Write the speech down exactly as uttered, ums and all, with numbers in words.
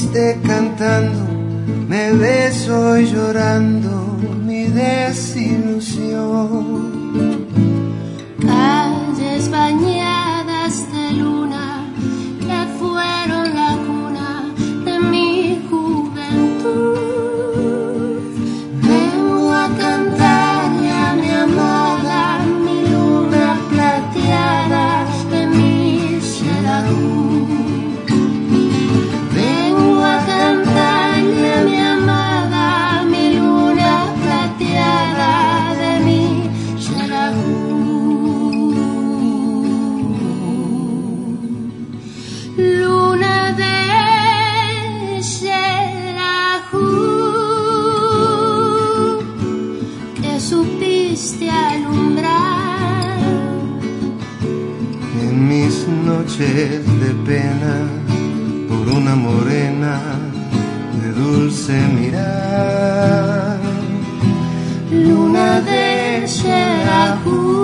viniste cantando, me ves hoy llorando mi desilusión. Calles bañadas de luna que fueron la cuna de mi juventud. Vengo a cantarle a mi amada, mi luna plateada de mi Xelajú. Vengo a cantarle a mi amada, mi luna plateada de mi Xelajú. Luna de Xelajú, que supiste alumbrar en mis noches de pena por una morena de dulce mirar. luna de Xelajú.